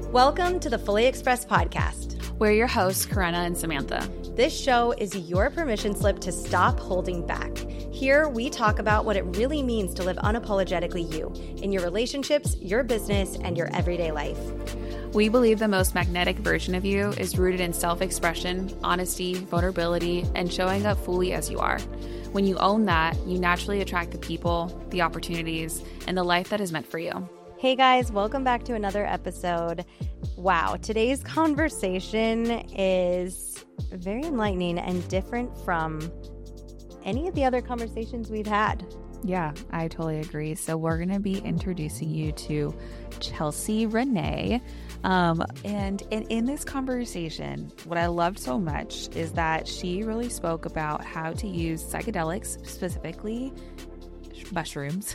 Welcome to the Fully Expressed podcast. We're your hosts, Karenna and Samantha. This show is your permission slip to stop holding back. Here, we talk about what it really means to live unapologetically you in your relationships, your business, and your everyday life. We believe the most magnetic version of you is rooted in self-expression, honesty, vulnerability, and showing up fully as you are. When you own that, you naturally attract the people, the opportunities, and the life that is meant for you. Hey guys, welcome back to another episode. Wow, today's conversation is very enlightening and different from any of the other conversations we've had. Yeah, I totally agree. So we're going to be introducing you to Chelsea Renee. And in this conversation, what I loved so much is that she really spoke about how to use psychedelics, specifically mushrooms,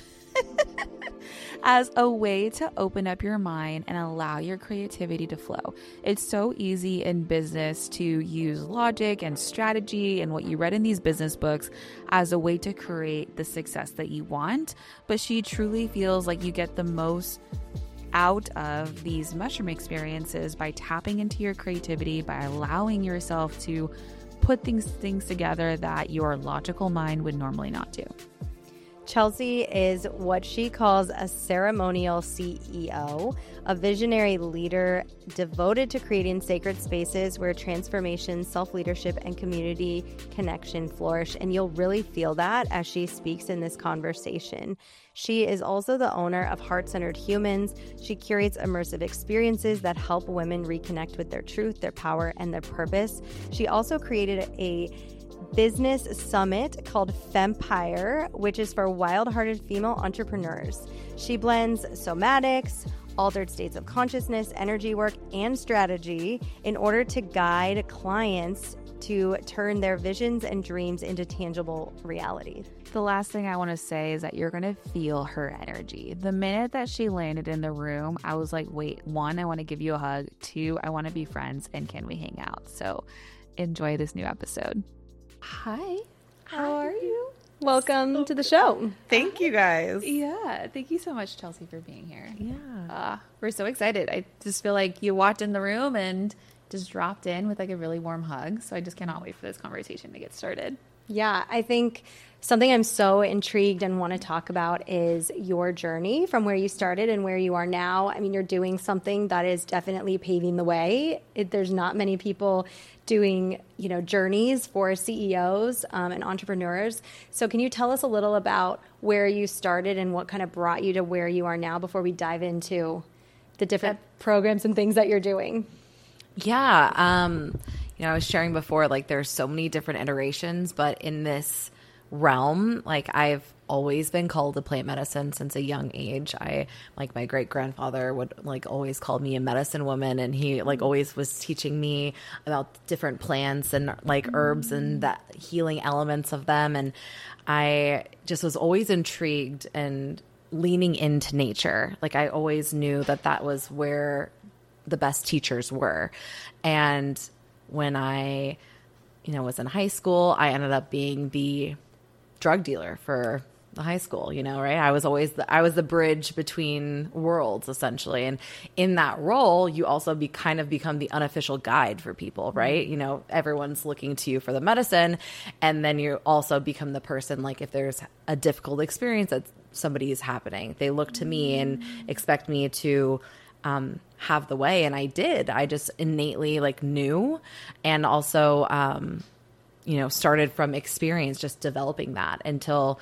as a way to open up your mind and allow your creativity to flow. It's so easy in business to use logic and strategy and what you read in these business books as a way to create the success that you want. But she truly feels like you get the most out of these mushroom experiences by tapping into your creativity, by allowing yourself to put things together that your logical mind would normally not do. Chelsea is what she calls a ceremonial CEO, a visionary leader devoted to creating sacred spaces where transformation, self-leadership, and community connection flourish. And you'll really feel that as she speaks in this conversation. She is also the owner of Heart-Centered Humans. She curates immersive experiences that help women reconnect with their truth, their power, and their purpose. She also created a business summit called Fempire, which is for wild-hearted female entrepreneurs. She blends somatics, altered states of consciousness, energy work, and strategy in order to guide clients to turn their visions and dreams into tangible reality. The last thing I want to say is that you're going to feel her energy. The minute that she landed in the room, I was like, wait, 1, I want to give you a hug. 2, I want to be friends, and can we hang out? So enjoy this new episode. Hi, how are you? Welcome to the show. Thank you guys. Yeah, thank you so much, Chelsea, for being here. Yeah. We're so excited. I just feel like you walked in the room and just dropped in with like a really warm hug. So I just cannot wait for this conversation to get started. Yeah, I think something I'm so intrigued and want to talk about is your journey from where you started and where you are now. I mean, you're doing something that is definitely paving the way. There's not many people doing, journeys for CEOs and entrepreneurs. So can you tell us a little about where you started and what kind of brought you to where you are now before we dive into the different programs and things that you're doing? Yeah. I was sharing before, like there's so many different iterations, but in this realm, like I've always been called to plant medicine since a young age. My great grandfather would like always call me a medicine woman, and he like always was teaching me about different plants and like herbs and the healing elements of them. And I just was always intrigued and leaning into nature. Like I always knew that was where the best teachers were. And when I, was in high school, I ended up being the drug dealer for the high school, right? I was the bridge between worlds, essentially. And in that role, you also become the unofficial guide for people, right? Everyone's looking to you for the medicine. And then you also become the person, like if there's a difficult experience that somebody is happening, they look to me and expect me to have the way. And I did. I just innately knew, and also, started from experience, just developing that until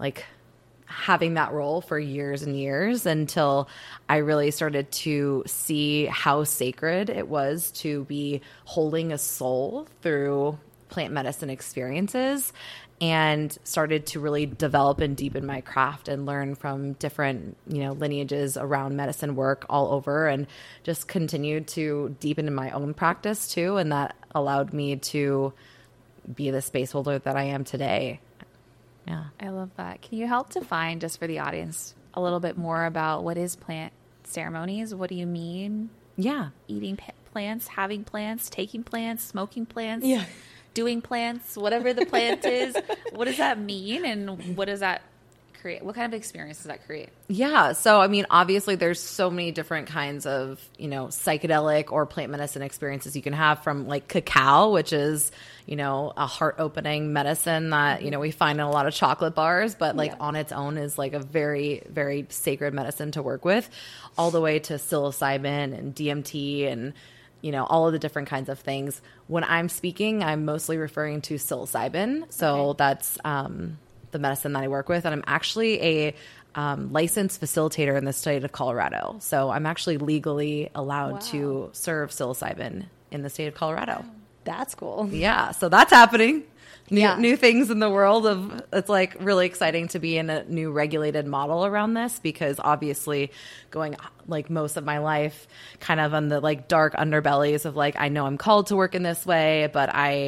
having that role for years and years, until I really started to see how sacred it was to be holding a soul through plant medicine experiences, and started to really develop and deepen my craft and learn from different, lineages around medicine work all over, and just continued to deepen in my own practice too. And that allowed me to be the space holder that I am today. Yeah. I love that. Can you help define, just for the audience, a little bit more about what is plant ceremonies? What do you mean? Yeah. Eating plants, having plants, taking plants, smoking plants? Yeah. Doing plants, whatever the plant is. What does that mean, and what does that create? What kind of experience does that create? Yeah. So, I mean, obviously there's so many different kinds of, psychedelic or plant medicine experiences you can have, from like cacao, which is, a heart opening medicine that, we find in a lot of chocolate bars, but like on its own is like a very, very sacred medicine to work with, all the way to psilocybin and DMT and, all of the different kinds of things. When I'm speaking, I'm mostly referring to psilocybin. So that's the medicine that I work with. And I'm actually a licensed facilitator in the state of Colorado. So I'm actually legally allowed to serve psilocybin in the state of Colorado. That's cool. Yeah. So that's happening. New things in the world of, it's like really exciting to be in a new regulated model around this, because obviously going like most of my life kind of on the like dark underbellies of like, I know I'm called to work in this way, but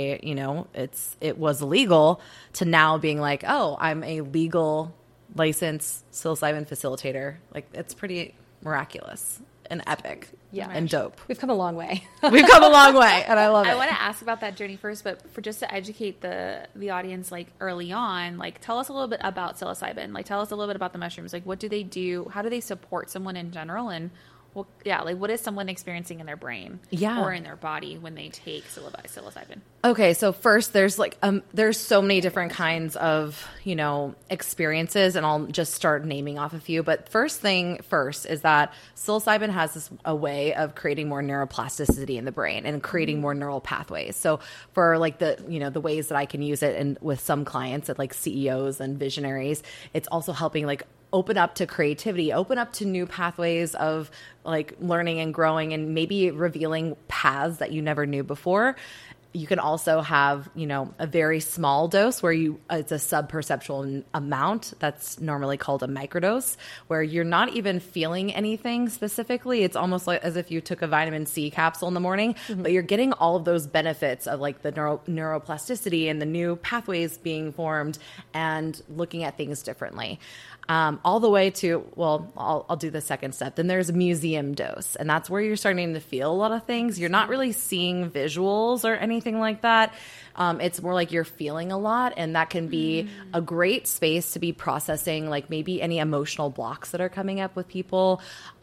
it was illegal, to now being like, oh, I'm a legal licensed psilocybin facilitator. Like, it's pretty miraculous and epic and dope. We've come a long way. We've come a long way, and I love it. I want to ask about that journey first, but for just to educate the audience, like early on, like tell us a little bit about psilocybin. Like tell us a little bit about the mushrooms. Like what do they do? How do they support someone in general? And what is someone experiencing in their brain or in their body when they take psilocybin? Okay, so first there's there's so many different kinds of, experiences, and I'll just start naming off a few. But first is that psilocybin has a way of creating more neuroplasticity in the brain and creating more neural pathways. So for like the ways that I can use it, and with some clients at like CEOs and visionaries, it's also helping like open up to creativity, open up to new pathways of like learning and growing, and maybe revealing paths that you never knew before. You can also have, a very small dose where it's a subperceptual amount that's normally called a microdose, where you're not even feeling anything specifically. It's almost like as if you took a vitamin C capsule in the morning, but you're getting all of those benefits of like the neuroplasticity and the new pathways being formed and looking at things differently. All the way to, I'll do the second step. Then there's a museum dose, and that's where you're starting to feel a lot of things. You're not really seeing visuals or anything like that. It's more like you're feeling a lot, and that can be a great space to be processing like maybe any emotional blocks that are coming up with people.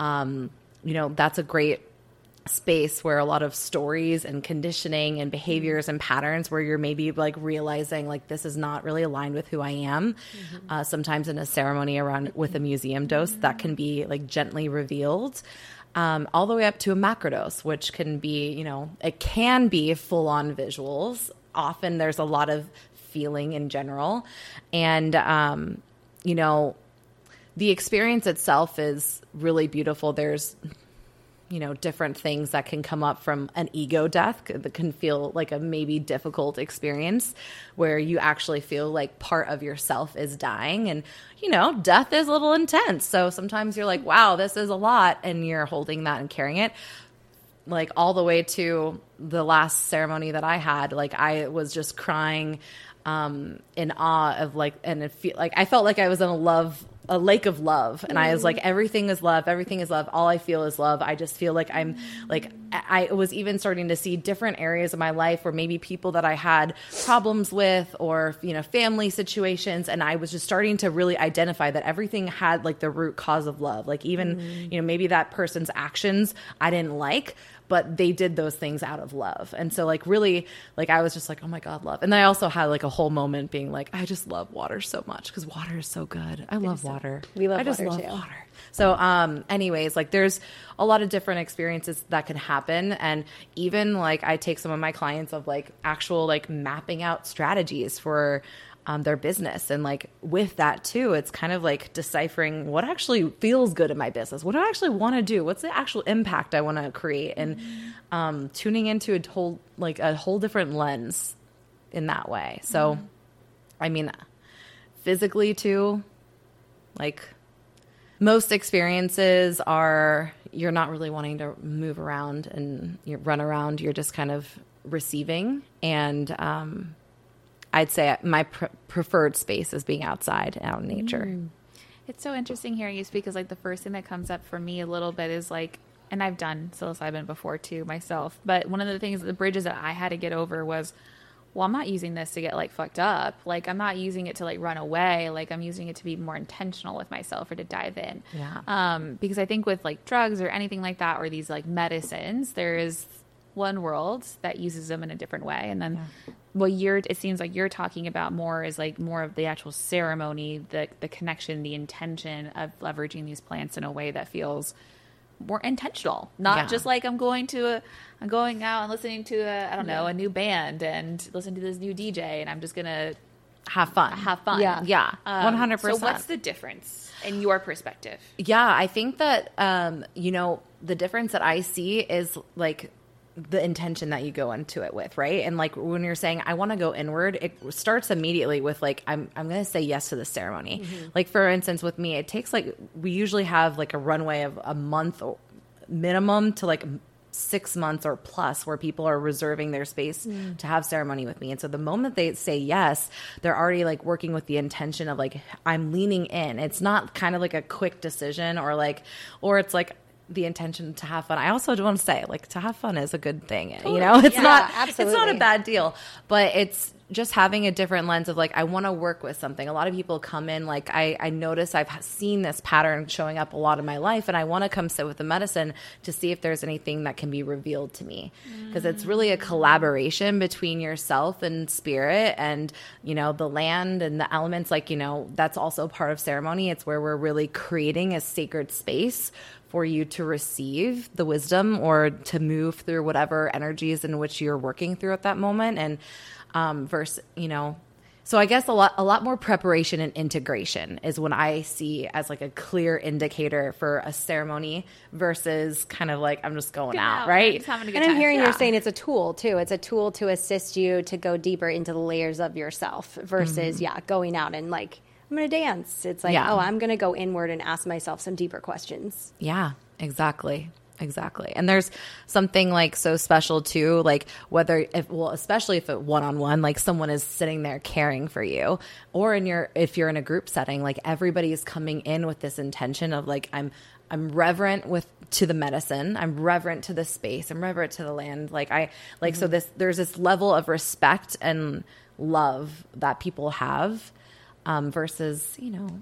That's a great space where a lot of stories and conditioning and behaviors and patterns where you're maybe like realizing like this is not really aligned with who I am. Sometimes in a ceremony around with a museum dose, that can be like gently revealed. All the way up to a macrodose, which can be, it can be full on visuals. Often there's a lot of feeling in general. And, the experience itself is really beautiful. There's different things that can come up from an ego death that can feel like a maybe difficult experience, where you actually feel like part of yourself is dying. And, death is a little intense. So sometimes you're like, wow, this is a lot. And you're holding that and carrying it. Like all the way to the last ceremony that I had, like I was just crying in awe of like, and I felt like I was in a lake of love. And I was like, everything is love. Everything is love. All I feel is love. I just feel like I'm like, I was even starting to see different areas of my life where maybe people that I had problems with, or, family situations. And I was just starting to really identify that everything had like the root cause of love. Like even, maybe that person's actions I didn't like, but they did those things out of love. And so like really, like I was just like, oh my God, love. And I also had like a whole moment being like, I just love water so much because water is so good. I love water. We love I just water love too. water. So anyways, like there's a lot of different experiences that can happen. And even like I take some of my clients of like actual like mapping out strategies for their business. And like with that too, it's kind of like deciphering what actually feels good in my business. What do I actually want to do? What's the actual impact I want to create? And tuning into a whole different lens in that way. So, I mean, physically too, like most experiences are, you're not really wanting to move around and you run around. You're just kind of receiving. And, I'd say my preferred space is being outside, out in nature. It's so interesting hearing you speak, because like the first thing that comes up for me a little bit is like, and I've done psilocybin before too myself, but one of the things, the bridges that I had to get over was well, I'm not using this to get like fucked up. Like, I'm not using it to like run away. Like, I'm using it to be more intentional with myself or to dive in. Yeah. Because I think with like drugs or anything like that, or these like medicines, there is one world that uses them in a different way. And then it seems like you're talking about more is like more of the actual ceremony, the connection, the intention of leveraging these plants in a way that feels more intentional, not just like I'm going out and listening to a new band and listen to this new DJ and I'm just gonna have fun. Yeah. 100%. So what's the difference in your perspective? Yeah, I think that the difference that I see is like the intention that you go into it with, right? And like when you're saying I want to go inward, it starts immediately with like I'm going to say yes to the ceremony. Like for instance, with me, it takes like we usually have like a runway of a month or minimum to like 6 months or plus where people are reserving their space to have ceremony with me. And so the moment they say yes, they're already like working with the intention of like I'm leaning in. It's not kind of like a quick decision or it's like the intention to have fun. I also want to say, like, to have fun is a good thing. Totally. It's not a bad deal, but it's just having a different lens of like, I want to work with something. A lot of people come in, like I notice I've seen this pattern showing up a lot in my life, and I want to come sit with the medicine to see if there's anything that can be revealed to me. Because it's really a collaboration between yourself and spirit and, the land and the elements, like, that's also part of ceremony. It's where we're really creating a sacred space for you to receive the wisdom or to move through whatever energies in which you're working through at that moment. And so I guess a lot more preparation and integration is when I see as like a clear indicator for a ceremony versus kind of like I'm just going out, right? Just having a good and I'm time. hearing you're saying it's a tool too. It's a tool to assist you to go deeper into the layers of yourself versus going out and like I'm going to dance. It's like, I'm going to go inward and ask myself some deeper questions. Yeah, exactly. And there's something like so special too, like especially if it one-on-one, like someone is sitting there caring for you, or if you're in a group setting, like everybody is coming in with this intention of like, I'm reverent to the medicine. I'm reverent to the space. I'm reverent to the land. So there's this level of respect and love that people have. Versus,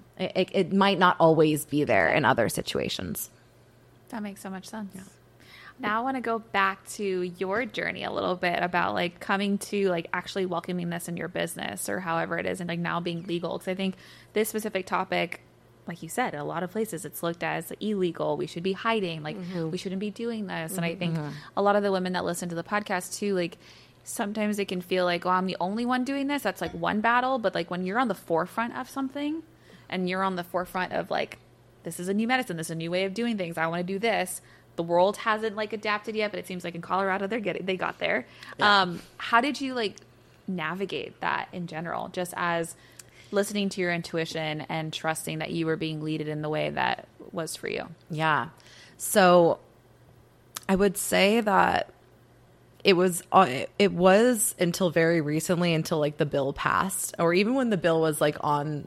it might not always be there in other situations. That makes so much sense. Yeah. Now I want to go back to your journey a little bit about like coming to like actually welcoming this in your business or however it is and like now being legal. Because I think this specific topic, like you said, in a lot of places it's looked at as illegal. We should be hiding. Like we shouldn't be doing this. And I think a lot of the women that listen to the podcast too, like sometimes it can feel like, I'm the only one doing this. That's like one battle. But like when you're on the forefront of something and you're on the forefront of like, this is a new medicine, this is a new way of doing things, I want to do this. The world hasn't like adapted yet, but it seems like in Colorado they got there. Yeah. How did you like navigate that in general, just as listening to your intuition and trusting that you were being leaded in the way that was for you? Yeah. So I would say that it was until very recently, until like the bill passed, or even when the bill was like on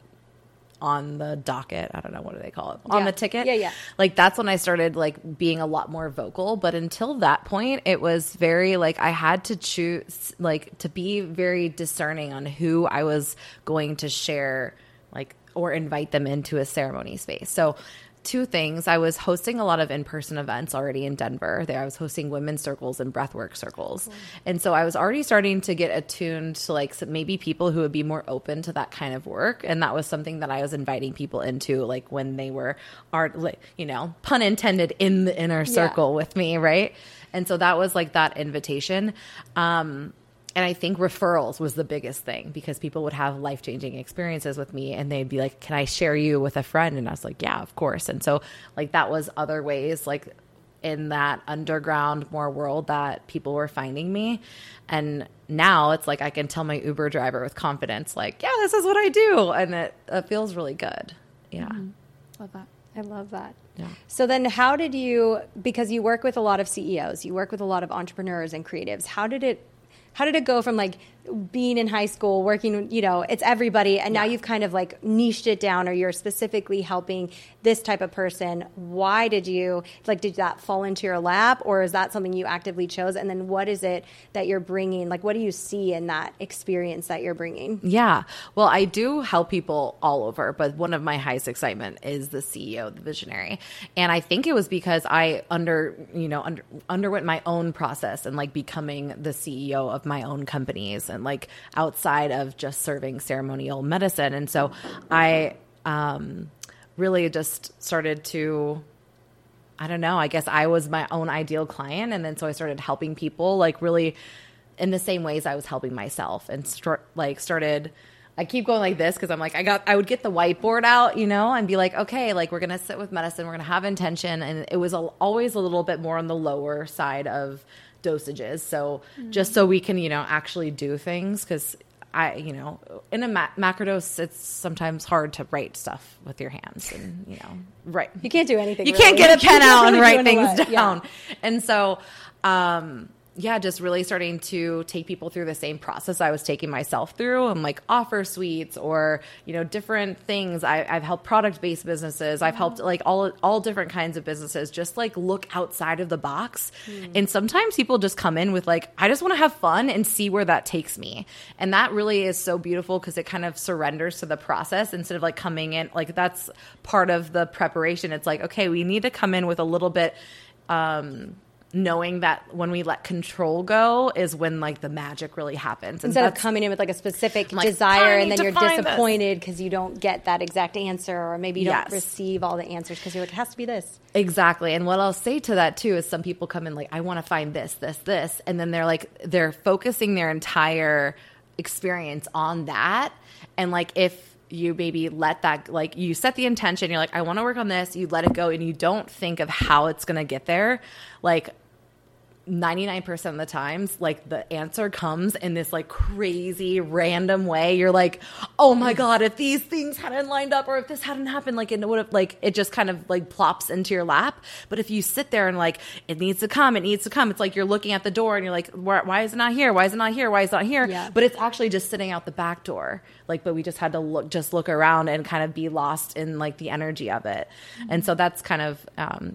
the docket. I don't know, what do they call it? On the ticket. Yeah. Like that's when I started like being a lot more vocal. But until that point, it was very like I had to choose like to be very discerning on who I was going to share like or invite them into a ceremony space. So two things. I was hosting a lot of in-person events already in Denver. There I was hosting women's circles and breathwork circles. Cool. And so I was already starting to get attuned to like maybe people who would be more open to that kind of work. And that was something that I was inviting people into, like when they were, pun intended, in the inner circle with me. Right. And so that was like that invitation. And I think referrals was the biggest thing because people would have life-changing experiences with me and they'd be like, can I share you with a friend? And I was like, yeah, of course. And so like that was other ways like in that underground more world that people were finding me. And now it's like I can tell my Uber driver with confidence, like, yeah, this is what I do. And it feels really good. Yeah. Mm-hmm. Love that. I love that. Yeah. So then how did you, because you work with a lot of CEOs, you work with a lot of entrepreneurs and creatives, how did it how did it go from like being in high school, working, you know, it's everybody, and now you've kind of like niched it down, or you're specifically helping this type of person. Why did that fall into your lap, or is that something you actively chose? And then what is it that you're bringing? Like, what do you see in that experience that you're bringing? Yeah. Well, I do help people all over, but one of my highest excitement is the CEO, the visionary. And I think it was because I underwent my own process and like becoming the CEO of my own companies, and like outside of just serving ceremonial medicine. And so I really just started to, I don't know, I guess I was my own ideal client. And then so I started helping people like really in the same ways I was helping myself, and started, I keep going like this because I'm like, I would get the whiteboard out, you know, and be like, okay, like we're going to sit with medicine, we're going to have intention. And it was always a little bit more on the lower side of dosages. So just so we can, you know, actually do things, because in a macrodose, it's sometimes hard to write stuff with your hands, and, you know, right. You can't do anything. You can't get a pen out and write things down. Yeah. And so, just really starting to take people through the same process I was taking myself through, and like offer suites, or, you know, different things. I've helped product-based businesses. I've helped like all different kinds of businesses just like look outside of the box. And sometimes people just come in with like, I just want to have fun and see where that takes me. And that really is so beautiful, because it kind of surrenders to the process instead of like coming in. Like that's part of the preparation. It's like, okay, we need to come in with a little bit, knowing that when we let control go is when like the magic really happens. Instead of coming in with like a specific desire, and then you're disappointed because you don't get that exact answer, or maybe you don't receive all the answers because you're like, it has to be this. Exactly. And what I'll say to that too is some people come in like, I want to find this, this, this. And then they're focusing their entire experience on that. And like, if you maybe let that, like you set the intention, you're like, I want to work on this, you let it go, and you don't think of how it's going to get there. Like 99% of the times, like the answer comes in this like crazy random way. You're like, oh my God, if these things hadn't lined up, or if this hadn't happened, like it would have, like, it just kind of like plops into your lap. But if you sit there and like, it needs to come, it's like you're looking at the door and you're like, why is it not here? Why is it not here? Why is it not here? Yeah. But it's actually just sitting out the back door. Like, but we just had to look around and kind of be lost in like the energy of it. And so that's kind of,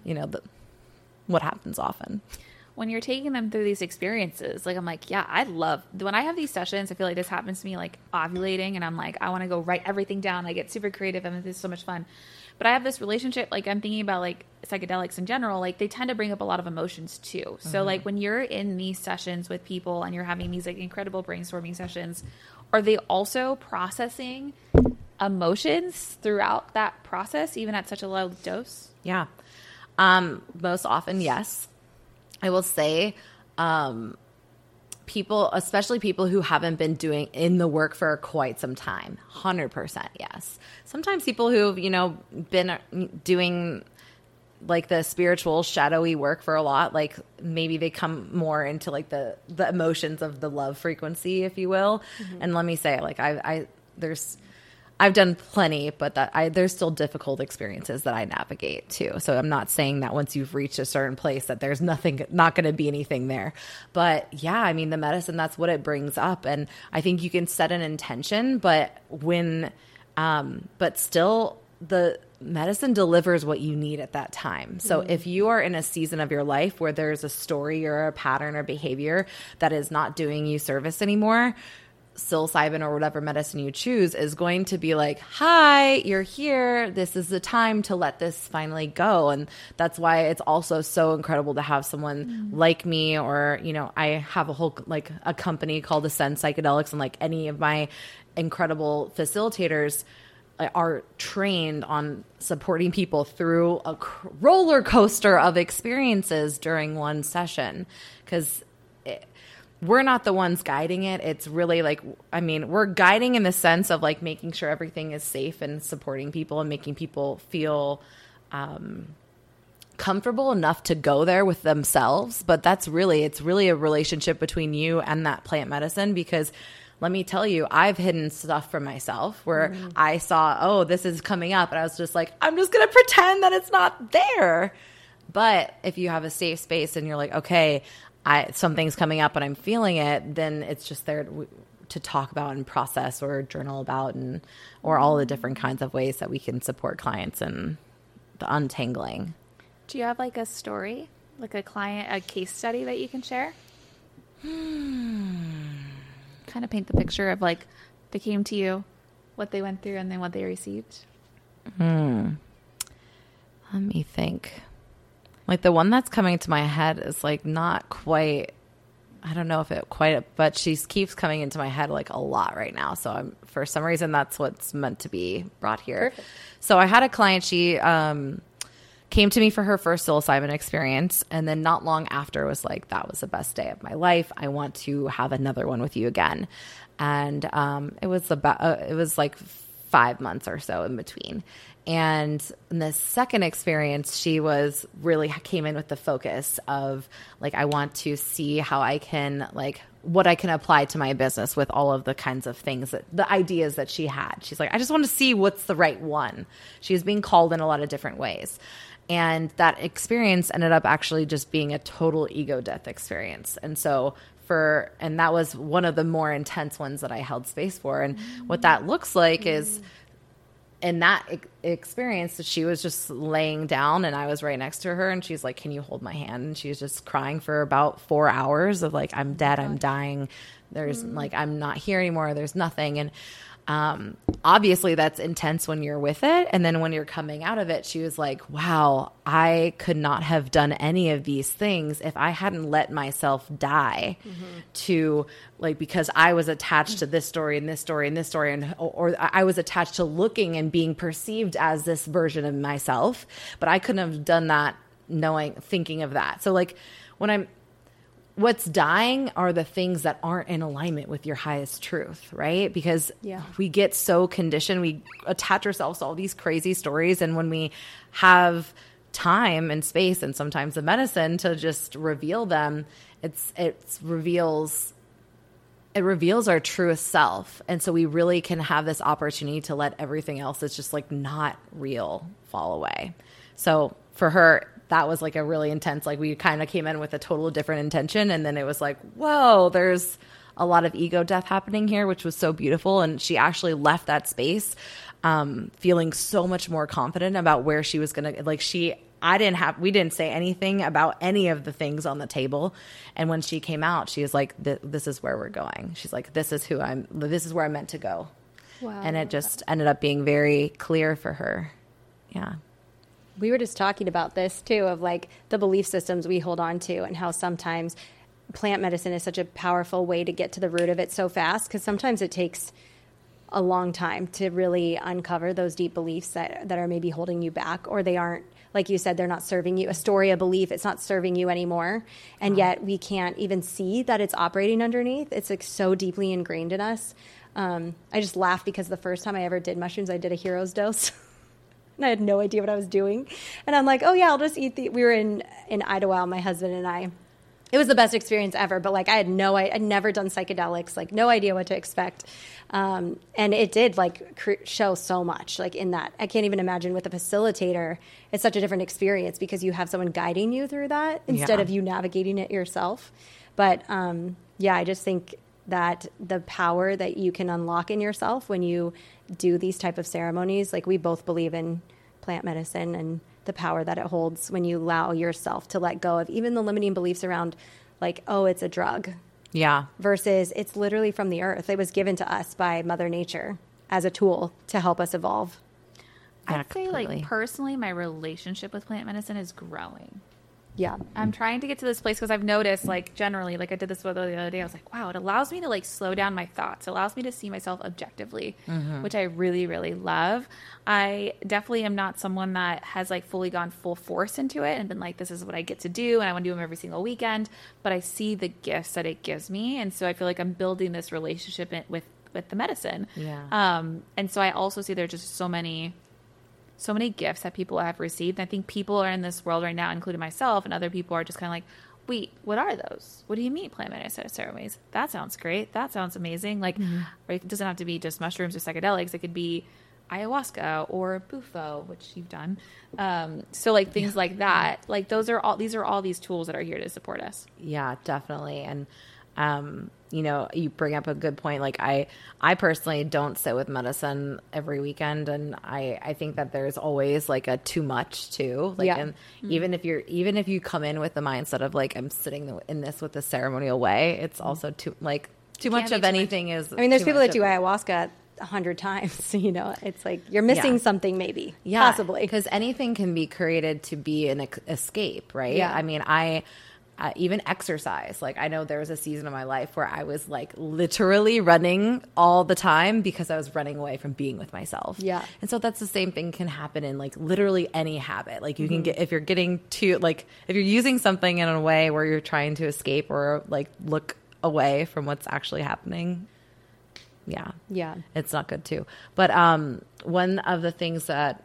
what happens often. When you're taking them through these experiences, like I'm like, yeah, I love when I have these sessions. I feel like this happens to me like ovulating, and I'm like, I want to go write everything down. I get super creative, and this is so much fun. But I have this relationship, like I'm thinking about like psychedelics in general, like they tend to bring up a lot of emotions too. So like when you're in these sessions with people and you're having these like incredible brainstorming sessions, are they also processing emotions throughout that process, even at such a low dose? Yeah. Most often, yes. I will say, people, especially people who haven't been doing in the work for quite some time, 100% yes. Sometimes people who've, you know, been doing like the spiritual shadowy work for a lot, like maybe they come more into like the emotions of the love frequency, if you will. And let me say, like I've done plenty, but there's still difficult experiences that I navigate too. So I'm not saying that once you've reached a certain place that there's not going to be anything there. But yeah, I mean, the medicine, that's what it brings up. And I think you can set an intention, but still the medicine delivers what you need at that time. So if you are in a season of your life where there's a story or a pattern or behavior that is not doing you service anymore, psilocybin or whatever medicine you choose is going to be like, hi, you're here. This is the time to let this finally go. And that's why it's also so incredible to have someone like me, or, you know, I have a whole, like a company called Ascend Psychedelics, and like any of my incredible facilitators are trained on supporting people through a roller coaster of experiences during one session. Because we're not the ones guiding it. It's really like, I mean, we're guiding in the sense of like making sure everything is safe and supporting people and making people feel comfortable enough to go there with themselves. But it's really a relationship between you and that plant medicine, because let me tell you, I've hidden stuff from myself where I saw, oh, this is coming up. And I was just like, I'm just going to pretend that it's not there. But if you have a safe space and you're like, okay, something's coming up and I'm feeling it, then it's just there to talk about and process or journal about, or all the different kinds of ways that we can support clients in the untangling. Do you have like a story, like a case study that you can share? Kind of paint the picture of like they came to you, what they went through, and then what they received. Let me think. Like the one that's coming to my head is like not quite, I don't know if it quite, but she keeps coming into my head like a lot right now. So for some reason, that's what's meant to be brought here. Perfect. So I had a client, she came to me for her first psilocybin experience. And then not long after was like, that was the best day of my life. I want to have another one with you again. And it was like 5 months or so in between. And in the second experience, she was really came in with the focus of like, I want to see how I can like what I can apply to my business with all of the kinds of things the ideas that she had. She's like, I just want to see what's the right one. She was being called in a lot of different ways. And that experience ended up actually just being a total ego death experience. And so and that was one of the more intense ones that I held space for. And what that looks like is in that experience that she was just laying down and I was right next to her and she's like, can you hold my hand? And she was just crying for about 4 hours of like, I'm dead, I'm dying. There's like, I'm not here anymore. There's nothing. And obviously that's intense when you're with it. And then when you're coming out of it, she was like, wow, I could not have done any of these things if I hadn't let myself die to like, because I was attached to this story and this story and this story. And, or I was attached to looking and being perceived as this version of myself, but I couldn't have done that thinking of that. So like what's dying are the things that aren't in alignment with your highest truth, right? Because we get so conditioned, we attach ourselves to all these crazy stories. And when we have time and space and sometimes the medicine to just reveal them, it reveals our truest self. And so we really can have this opportunity to let everything else that's just like not real fall away. So for her, that was like a really intense, like we kind of came in with a total different intention. And then it was like, whoa, there's a lot of ego death happening here, which was so beautiful. And she actually left that space feeling so much more confident about where she was going to, like we didn't say anything about any of the things on the table. And when she came out, she was like, this is where we're going. She's like, this is where I'm meant to go. Wow. And it just ended up being very clear for her. Yeah. We were just talking about this too, of like the belief systems we hold on to and how sometimes plant medicine is such a powerful way to get to the root of it so fast, because sometimes it takes a long time to really uncover those deep beliefs that are maybe holding you back, or they aren't, like you said, they're not serving you. A story, a belief, it's not serving you anymore. And yet we can't even see that it's operating underneath. It's like so deeply ingrained in us. I just laugh because the first time I ever did mushrooms, I did a hero's dose. And I had no idea what I was doing. And I'm like, oh yeah, I'll just eat we were in Idyllwild, my husband and I. It was the best experience ever, but like I'd never done psychedelics, like no idea what to expect. And it did like show so much like in that. I can't even imagine with a facilitator, it's such a different experience because you have someone guiding you through that instead of you navigating it yourself. But I just think that the power that you can unlock in yourself when you do these type of ceremonies, like we both believe in plant medicine and the power that it holds when you allow yourself to let go of even the limiting beliefs around like, oh, it's a drug. Yeah. Versus it's literally from the earth. It was given to us by Mother Nature as a tool to help us evolve. I'd say like personally, my relationship with plant medicine is growing. Yeah. I'm trying to get to this place because I've noticed like generally, like I did this the other day, I was like, wow, it allows me to like slow down my thoughts. It allows me to see myself objectively, which I really, really love. I definitely am not someone that has like fully gone full force into it and been like, this is what I get to do and I want to do them every single weekend. But I see the gifts that it gives me. And so I feel like I'm building this relationship with the medicine. Yeah. And so I also see there's just so many gifts that people have received. And I think people are in this world right now, including myself, and other people are just kind of like, wait, what are those? What do you mean plant medicine ceremonies? That sounds great. That sounds amazing. Like, it doesn't have to be just mushrooms or psychedelics. It could be ayahuasca or bufo, which you've done. So like things like that, like these are all these tools that are here to support us. Yeah, definitely. And, you know, you bring up a good point. Like I personally don't sit with medicine every weekend. And I think that there's always like a too much too. Like, and even if you come in with the mindset of like, I'm sitting in this with a ceremonial way, it's also too much of anything is. I mean, there's people that do ayahuasca 100 times, you know, it's like you're missing something maybe, possibly. Because anything can be created to be an escape, right? Yeah. I mean, I even exercise. Like I know there was a season of my life where I was like literally running all the time because I was running away from being with myself. Yeah. And so that's the same thing can happen in like literally any habit. Like you can get, if you're getting to like, if you're using something in a way where you're trying to escape or like look away from what's actually happening. Yeah. It's not good too. But one of the things that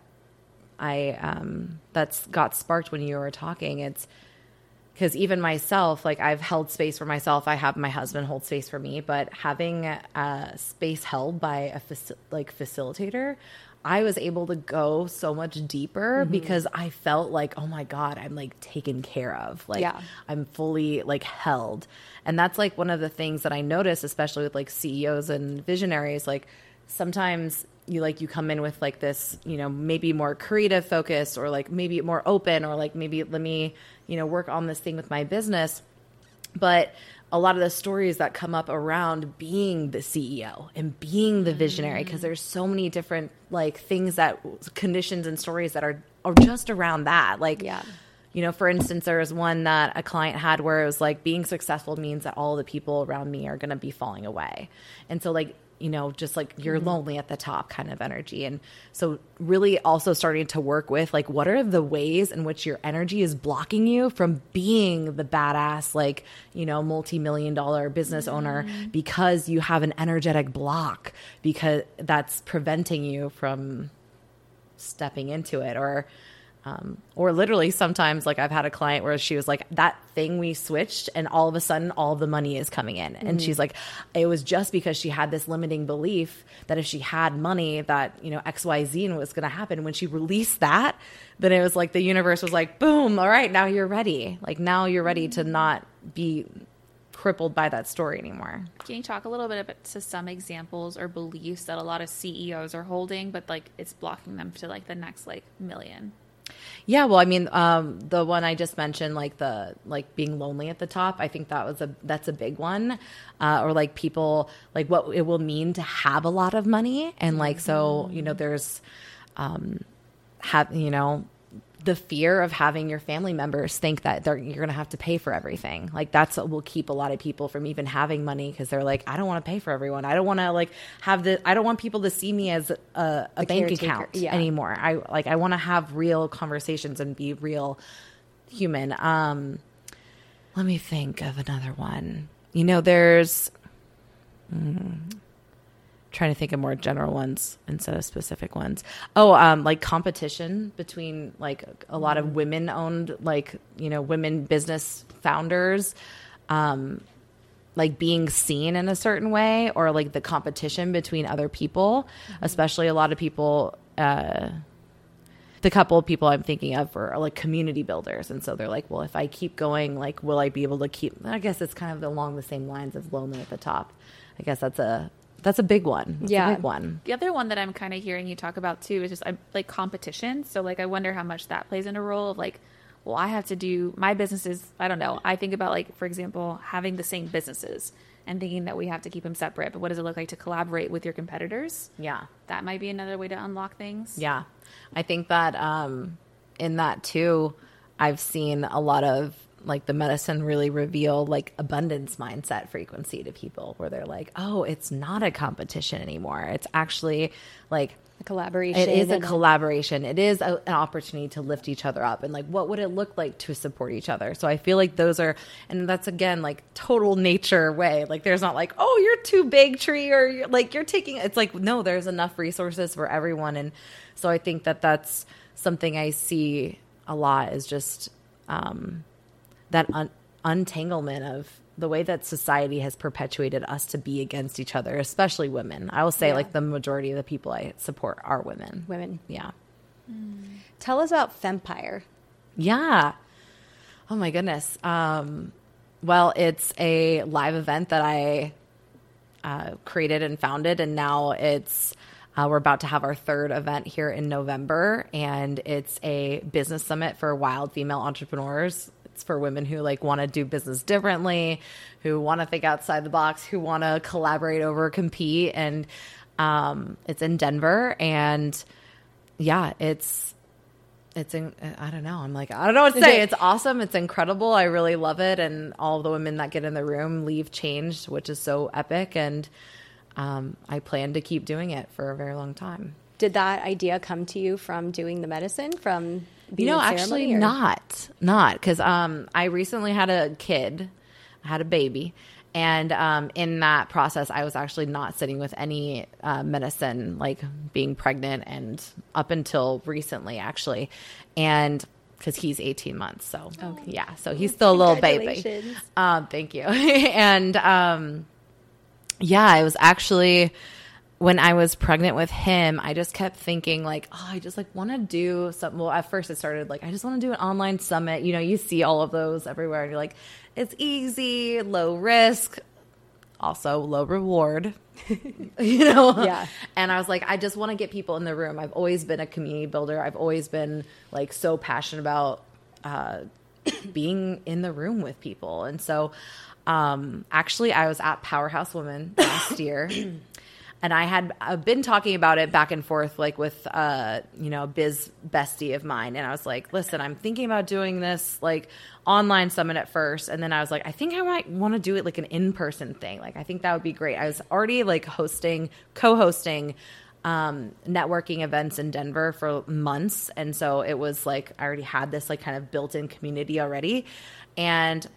that's got sparked when you were talking, it's because even myself, like I've held space for myself. I have my husband hold space for me, but having space held by a facilitator, I was able to go so much deeper because I felt like, oh my God, I'm like taken care of. Like I'm fully like held. And that's like one of the things that I notice, especially with like CEOs and visionaries, like sometimes you come in with like this, you know, maybe more creative focus or like maybe more open or like maybe let me, you know, work on this thing with my business. But a lot of the stories that come up around being the CEO and being the visionary, because there's so many different like things that conditions and stories that are just around that. Like, you know, for instance, there was one that a client had where it was like being successful means that all the people around me are going to be falling away. And so like, you know, just like you're lonely at the top kind of energy. And so really also starting to work with like, what are the ways in which your energy is blocking you from being the badass, like, you know, multi-million-dollar business owner because you have an energetic block because that's preventing you from stepping into it. Or literally sometimes like I've had a client where she was like, that thing we switched and all of a sudden all of the money is coming in. And she's like, it was just because she had this limiting belief that if she had money that, you know, XYZ was going to happen. When she released that, then it was like the universe was like, boom, all right, now you're ready. Like now you're ready to not be crippled by that story anymore. Can you talk a little bit about to some examples or beliefs that a lot of CEOs are holding, but like it's blocking them to like the next like million? Yeah, well, I mean, the one I just mentioned, like being lonely at the top, I think that's a big one. Or like people, like what it will mean to have a lot of money. And like, so, you know, there's, the fear of having your family members think that you're going to have to pay for everything. Like that's what will keep a lot of people from even having money. Cause they're like, I don't want to pay for everyone. I don't want to like I don't want people to see me as a bank account anymore. I want to have real conversations and be real human. Let me think of another one. You know, there's, trying to think of more general ones instead of specific ones. Like competition between like a lot of women owned, like, you know, women business founders, like being seen in a certain way, or like the competition between other people, especially a lot of people, the couple of people I'm thinking of are like community builders. And so they're like, well, if I keep going, like, will I be able to keep, I guess it's kind of along the same lines of lonely at the top. I guess that's a big one. That's a big one. The other one that I'm kind of hearing you talk about too is just like competition. So like, I wonder how much that plays into a role of like, well, I have to do my businesses. I don't know. I think about like, for example, having the same businesses and thinking that we have to keep them separate. But what does it look like to collaborate with your competitors? Yeah. That might be another way to unlock things. Yeah. I think that in that too, I've seen a lot of like the medicine really reveal like abundance mindset frequency to people where they're like, oh, it's not a competition anymore. It's actually like a collaboration. It is a collaboration. It is an opportunity to lift each other up. And like, what would it look like to support each other? So I feel like those are, and that's again, like total nature way. Like there's not like, oh, you're too big tree or you're taking, it's like, no, there's enough resources for everyone. And so I think that that's something I see a lot is just, that untanglement of the way that society has perpetuated us to be against each other, especially women. I will say like the majority of the people I support are women. Women. Yeah. Tell us about Fempire. Yeah. Oh my goodness. Well, it's a live event that I created and founded, and now we're about to have our third event here in November, and it's a business summit for wild female entrepreneurs. It's for women who like want to do business differently, who want to think outside the box, who want to collaborate over compete, and it's in Denver, and yeah, I don't know. I don't know what to say. It's awesome. It's incredible. I really love it. And all the women that get in the room leave changed, which is so epic. And I plan to keep doing it for a very long time. Did that idea come to you from doing the medicine, from being actually not because I recently had a kid. I had a baby. And in that process, I was actually not sitting with any medicine, like being pregnant and up until recently, actually. And because he's 18 months. So, yeah, so he's still a little baby. Thank you. And, yeah, I was actually, when I was pregnant with him, I just kept thinking like, oh, I just like want to do something. Well, at first it started like, I just want to do an online summit. You know, you see all of those everywhere and you're like, it's easy, low risk, also low reward, you know? Yeah. And I was like, I just want to get people in the room. I've always been a community builder. I've always been like so passionate about being in the room with people. And so actually I was at Powerhouse Women last year. And I've been talking about it back and forth, like with, a biz bestie of mine. And I was like, listen, I'm thinking about doing this like online summit at first. And then I was like, I think I might want to do it like an in-person thing. Like, I think that would be great. I was already like co-hosting networking events in Denver for months. And so it was like, I already had this like kind of built-in community already. And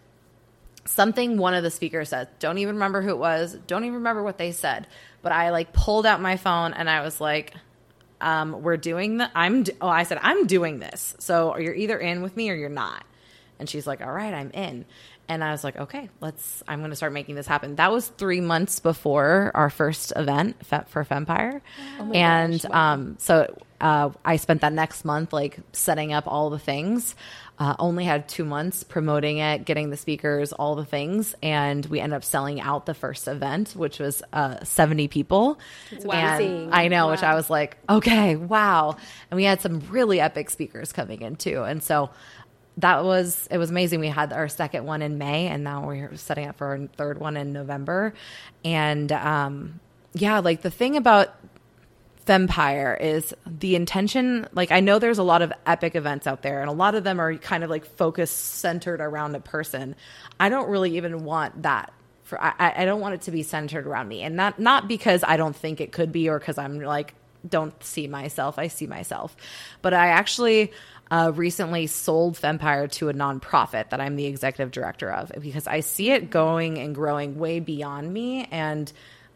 one of the speakers said, don't even remember who it was. Don't even remember what they said. But I like pulled out my phone and I was like, we're doing that. I said, I'm doing this. So you're either in with me or you're not. And she's like, all right, I'm in. And I was like, okay, I'm going to start making this happen. That was 3 months before our first event for Fempire. Oh and gosh, wow. So I spent that next month like setting up all the things. Only had 2 months promoting it, getting the speakers, all the things. And we ended up selling out the first event, which was 70 people. Wow. And I know, which I was like, okay, wow. And we had some really epic speakers coming in too. And so it was amazing. We had our second one in May, and now we're setting up for our third one in November. And like the thing about Fempire is the intention. Like, I know there's a lot of epic events out there, and a lot of them are kind of like focused, centered around a person. I don't really even want that. I don't want it to be centered around me, and not because I don't think it could be, or because I'm like don't see myself. I see myself, but I actually recently sold Fempire to a nonprofit that I'm the executive director of, because I see it going and growing way beyond me, and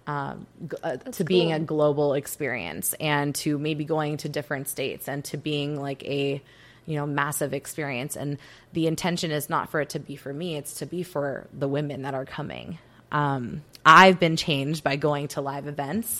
to being a global experience, and to maybe going to different states, and to being like a massive experience. And the intention is not for it to be for me, it's to be for the women that are coming. I've been changed by going to live events.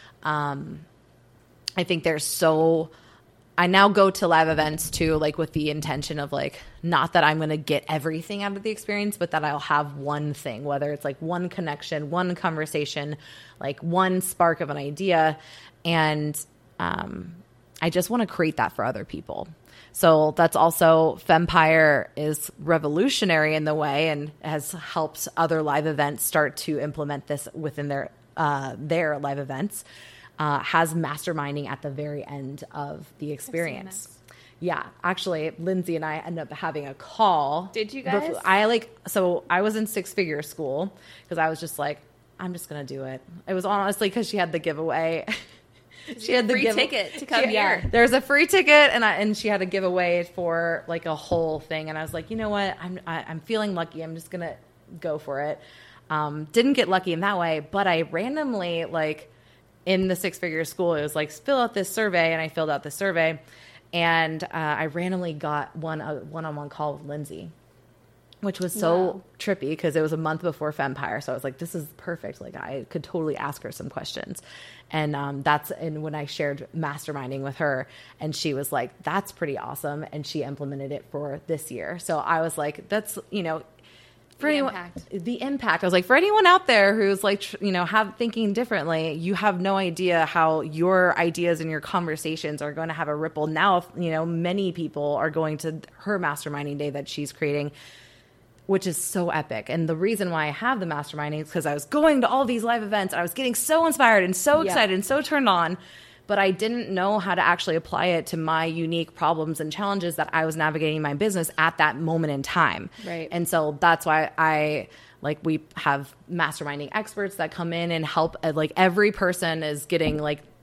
I think I now go to live events too, like with the intention of like, not that I'm going to get everything out of the experience, but that I'll have one thing, whether it's like one connection, one conversation, like one spark of an idea. And I just want to create that for other people. So that's also, Fempire is revolutionary in the way, and has helped other live events start to implement this within their live events. Has masterminding at the very end of the experience. Yeah, actually, Lindsay and I ended up having a call. Did you guys? I was in six-figure school, because I was just like, I'm just going to do it. It was honestly because she had the giveaway. She had the free ticket to come here. There's a free ticket, and she had a giveaway for like a whole thing. And I was like, you know what? I'm feeling lucky. I'm just going to go for it. Didn't get lucky in that way, but I randomly, like, in the six-figure school, it was like, fill out this survey, and I filled out the survey, and I randomly got a one-on-one call with Lindsay, which was so trippy because it was a month before Fempire. So I was like, this is perfect. Like I could totally ask her some questions. And and when I shared masterminding with her, and she was like, that's pretty awesome. And she implemented it for this year. So I was like, that's, for the impact. I was like, for anyone out there who's like, thinking differently, you have no idea how your ideas and your conversations are going to have a ripple. Now, many people are going to her masterminding day that she's creating, which is so epic. And the reason why I have the masterminding is because I was going to all these live events and I was getting so inspired and so excited and so turned on, but I didn't know how to actually apply it to my unique problems and challenges that I was navigating my business at that moment in time. Right. And so that's why we have masterminding experts that come in and help. Like every person is getting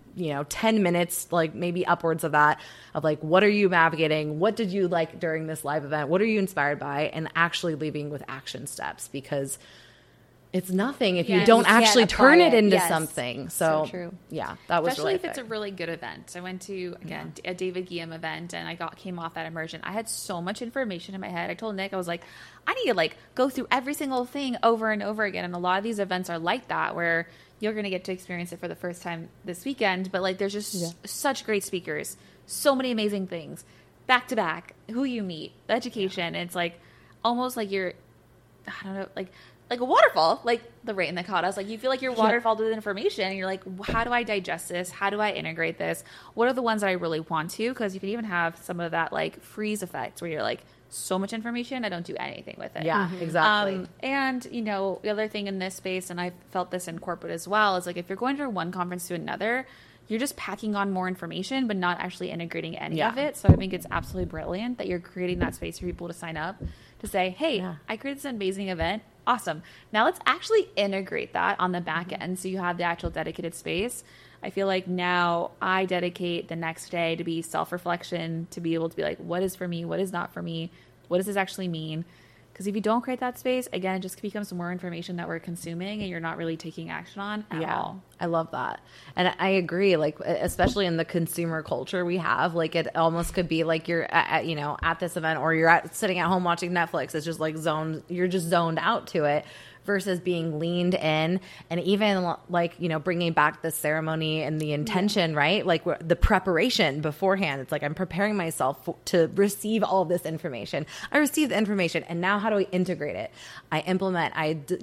10 minutes, like maybe upwards of that, of like, what are you navigating? What did you like during this live event? What are you inspired by? And actually leaving with action steps, because it's nothing if you don't actually turn it into something. So true. Yeah, that was especially really if it's a really good event. I went to, again, a David Guillaume event, and I came off that immersion. I had so much information in my head. I told Nick, I was like, I need to go through every single thing over and over again. And a lot of these events are like that, where you're going to get to experience it for the first time this weekend. But there's just such great speakers, so many amazing things, back to back, who you meet, the education. It's almost like you're, I don't know, like a waterfall, like the rain that caught us. You feel like you're waterfalled with information, and you're like, how do I digest this? How do I integrate this? What are the ones that I really want to? Because you can even have some of that freeze effect where you're like, so much information, I don't do anything with it. Yeah, exactly. And, the other thing in this space, and I felt this in corporate as well, is if you're going from one conference to another, you're just packing on more information, but not actually integrating any of it. So I think it's absolutely brilliant that you're creating that space for people to sign up to say, hey, I created this amazing event. Awesome. Now let's actually integrate that on the back end. So you have the actual dedicated space. I feel like now I dedicate the next day to be self-reflection, to be able to be like, what is for me? What is not for me? What does this actually mean? Because if you don't create that space, again, it just becomes more information that we're consuming and you're not really taking action on at all. I love that. And I agree, especially in the consumer culture we have, it almost could be you're at this event, or you're sitting at home watching Netflix. It's just you're just zoned out to it, versus being leaned in, and even bringing back the ceremony and the intention, right? The preparation beforehand. It's I'm preparing myself to receive all of this information. I receive the information, and now how do I integrate it? I implement,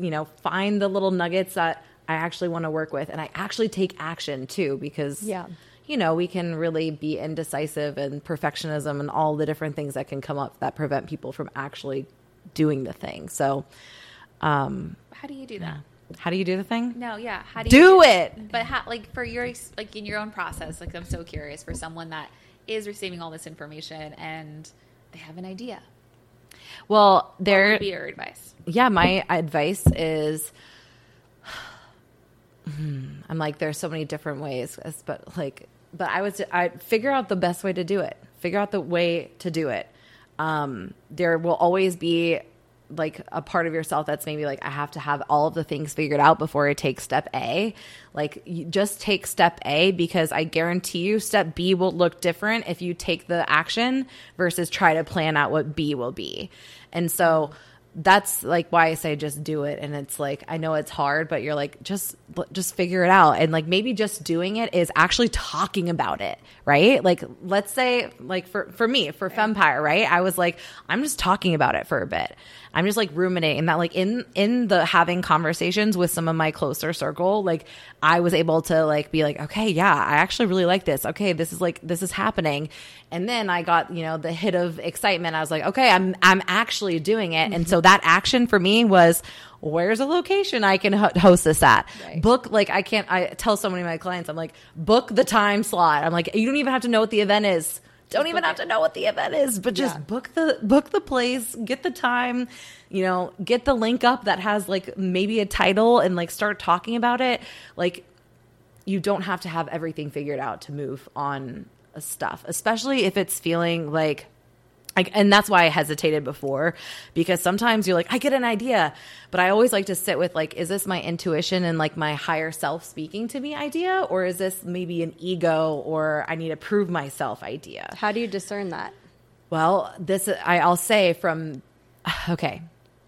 find the little nuggets that I actually want to work with, and I actually take action too, because we can really be indecisive and perfectionism and all the different things that can come up that prevent people from actually doing the thing. So how do you do that? How do you do the thing? No, yeah. How do you do it? But how, for your in your own process, I'm so curious for someone that is receiving all this information and they have an idea. Well, what would be your advice? Yeah, my advice is, I'm there's so many different ways, but I'd figure out the best way to do it. Figure out the way to do it. There will always be a part of yourself that's maybe I have to have all of the things figured out before I take step A. You just take step A, because I guarantee you step B will look different if you take the action versus try to plan out what B will be. And so that's why I say just do it. And it's I know it's hard, but you're just figure it out. And maybe just doing it is actually talking about it, right? Let's say for me, for Fempire, right? I was I'm just talking about it for a bit. I'm just ruminating that in the having conversations with some of my closer circle, I was able to be okay, yeah, I actually really like this. Okay, this is happening. And then I got, the hit of excitement. I was okay, I'm actually doing it. And so that action for me was, where's a location I can host this at? Right. Book, I tell so many of my clients, I'm book the time slot. I'm you don't even have to know what the event is. Don't even have to know what the event is, but just book the place, get the time, get the link up that has maybe a title, and start talking about it. You don't have to have everything figured out to move on stuff, especially if it's feeling and that's why I hesitated before, because sometimes you're I get an idea, but I always like to sit with is this my intuition and my higher self speaking to me idea, or is this maybe an ego or I need to prove myself idea? How do you discern that? Well, I'll say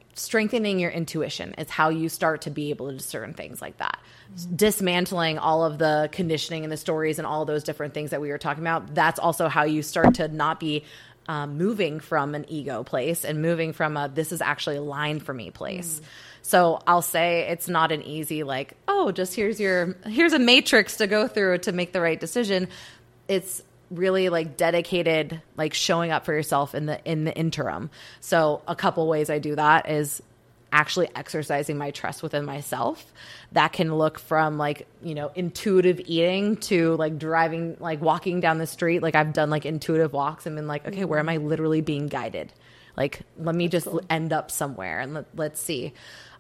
strengthening your intuition is how you start to be able to discern things like that. Dismantling all of the conditioning and the stories and all those different things that we were talking about. That's also how you start to not be moving from an ego place and moving from a, this is actually a line for me place. So I'll say it's not an easy, like, oh, just here's a matrix to go through to make the right decision. It's really like dedicated, like showing up for yourself in the interim. So a couple ways I do that is actually exercising my trust within myself. That can look from like, you know, intuitive eating to like driving, like walking down the street. Like I've done like intuitive walks and been like, okay, where am I literally being guided? Like, let me just end up somewhere and let's see.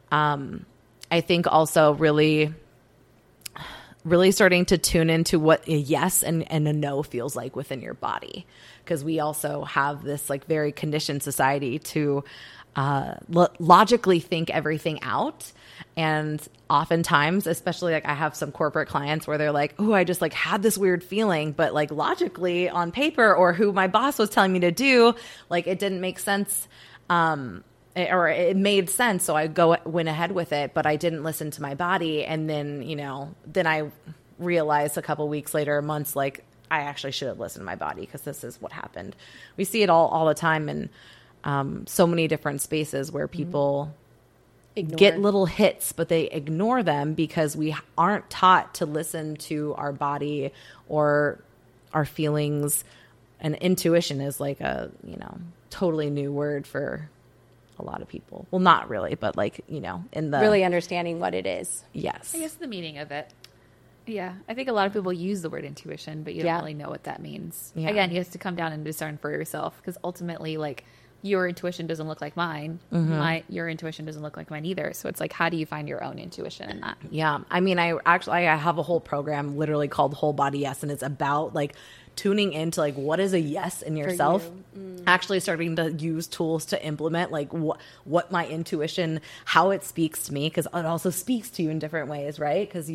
I think also really starting to tune into what a yes and a no feels like within your body. Because we also have this like very conditioned society to logically think everything out. And oftentimes, especially like I have some corporate clients where they're like, oh, I just like had this weird feeling, but like logically on paper or who my boss was telling me to do, like it didn't make sense. Or it made sense. So I went ahead with it, but I didn't listen to my body. And then, you know, then I realized a couple weeks later, months, like I actually should have listened to my body because this is what happened. We see it all the time in so many different spaces where people get little hits, but they ignore them because we aren't taught to listen to our body or our feelings. And intuition is like a, you know, totally new word for a lot of people. Well, not really, but like, you know, in the really understanding what it is. Yes. I guess the meaning of it. Yeah. I think a lot of people use the word intuition, but you don't really know what that means. Yeah. Again, you have to come down and discern for yourself because ultimately, like, your intuition doesn't look like mine. Your intuition doesn't look like mine either. So it's like, how do you find your own intuition in that? Yeah. I mean, I have a whole program literally called Whole Body Yes, and it's about like tuning into like what is a yes in yourself, actually starting to use tools to implement like what my intuition, how it speaks to me, because it also speaks to you in different ways, right? Because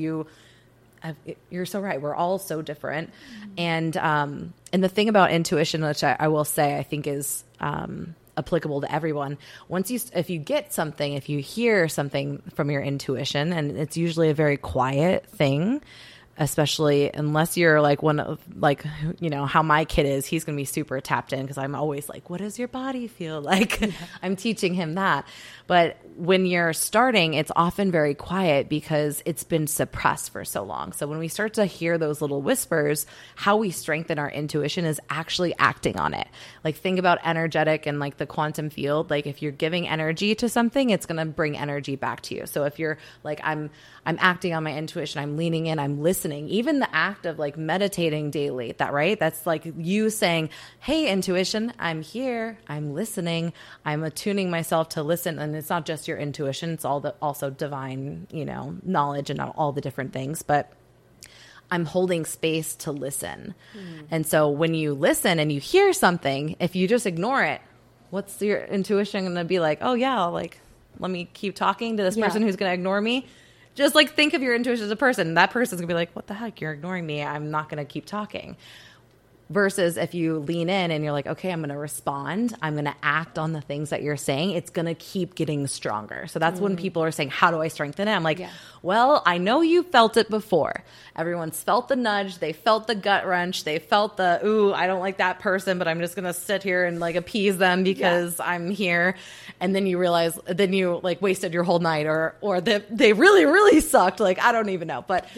you're so right. We're all so different. And the thing about intuition, which I will say, I think is applicable to everyone. If you get something, if you hear something from your intuition, and it's usually a very quiet thing, especially unless you're like one of like, you know, how my kid is, he's going to be super tapped in because I'm always like, what does your body feel like? Yeah. I'm teaching him that. But when you're starting, it's often very quiet because it's been suppressed for so long. So when we start to hear those little whispers, how we strengthen our intuition is actually acting on it. Like think about energetic and like the quantum field. Like if you're giving energy to something, it's going to bring energy back to you. So if you're like, I'm acting on my intuition, I'm leaning in, I'm listening, even the act of like meditating daily, that's like you saying, hey, intuition, I'm here, I'm listening, I'm attuning myself to listen. And it's not just your intuition, it's also divine, you know, knowledge and all the different things, but I'm holding space to listen. And so when you listen and you hear something, if you just ignore it, what's your intuition going to be like? Oh yeah, like let me keep talking to this person who's going to ignore me. Just like think of your intuition as a person. That person's going to be like, what the heck? You're ignoring me. I'm not going to keep talking. Versus if you lean in and you're like, okay, I'm going to respond. I'm going to act on the things that you're saying. It's going to keep getting stronger. So that's when people are saying, how do I strengthen it? I'm like, well, I know you felt it before. Everyone's felt the nudge. They felt the gut wrench. They felt the, ooh, I don't like that person, but I'm just going to sit here and like appease them because I'm here. And then you realize, then you like wasted your whole night or they really, really sucked. Like, I don't even know. But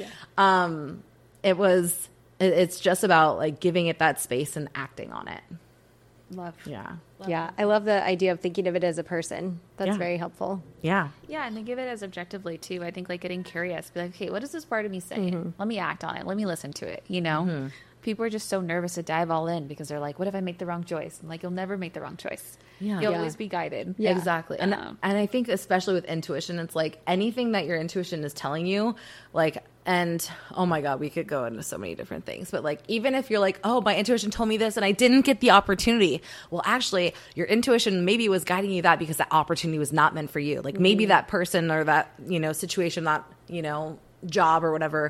it's just about like giving it that space and acting on it. Love. Yeah. I love the idea of thinking of it as a person. That's very helpful. Yeah. Yeah. And think of it as objectively too. I think like getting curious, be like, okay, what does this part of me say? Let me act on it. Let me listen to it. You know, people are just so nervous to dive all in because they're like, what if I make the wrong choice? And like, you'll never make the wrong choice. Yeah. You'll always be guided. Yeah. Exactly. And I think especially with intuition, it's like anything that your intuition is telling you, like, and oh my God, we could go into so many different things. But like, even if you're like, oh, my intuition told me this and I didn't get the opportunity. Well, actually, your intuition maybe was guiding you that because that opportunity was not meant for you. Like maybe that person or that, you know, situation, that, you know, job or whatever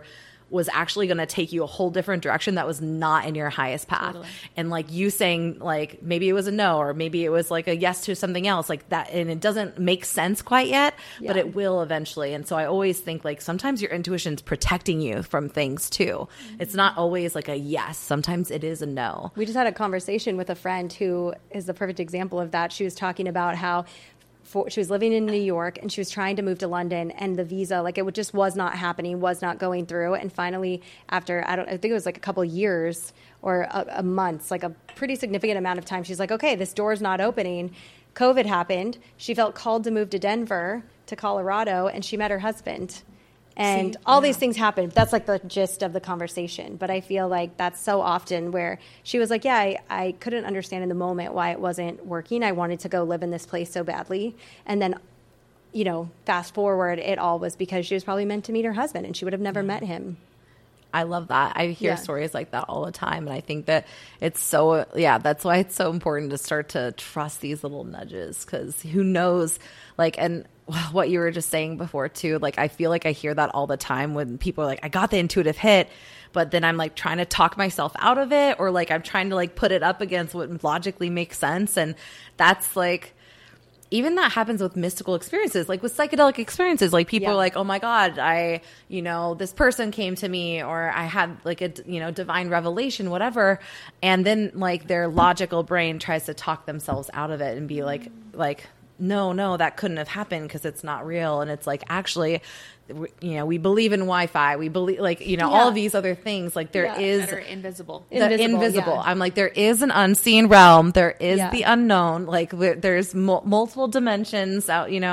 was actually going to take you a whole different direction that was not in your highest path. Totally. And like you saying, like, maybe it was a no, or maybe it was like a yes to something else like that. And it doesn't make sense quite yet, but it will eventually. And so I always think like sometimes your intuition's protecting you from things too. It's not always like a yes. Sometimes it is a no. We just had a conversation with a friend who is the perfect example of that. She was talking about how she was living in New York and she was trying to move to London, and the visa, like, it just was not happening, was not going through. And finally, after, I think it was like a couple of years or a month, like a pretty significant amount of time, she's like, okay, this door's not opening. COVID happened. She felt called to move to Denver, to Colorado, and she met her husband. And all these things happen. That's like the gist of the conversation. But I feel like that's so often where she was like, yeah, I couldn't understand in the moment why it wasn't working. I wanted to go live in this place so badly. And then, you know, fast forward, it all was because she was probably meant to meet her husband and she would have never met him. I love that. I hear stories like that all the time. And I think that it's so, that's why it's so important to start to trust these little nudges, because who knows, like, and what you were just saying before too, like, I feel like I hear that all the time when people are like, I got the intuitive hit, but then I'm like trying to talk myself out of it, or like I'm trying to like put it up against what logically makes sense. And that's like, even that happens with mystical experiences, like with psychedelic experiences. Like people are like, oh my God, this person came to me, or I had like a, divine revelation, whatever. And then like their logical brain tries to talk themselves out of it and be like, no, that couldn't have happened because it's not real. And it's like, actually, we believe in Wi-Fi. We believe all of these other things. Like there is that are invisible. Invisible. Yeah. I'm like, there is an unseen realm. There is the unknown. Like there's multiple dimensions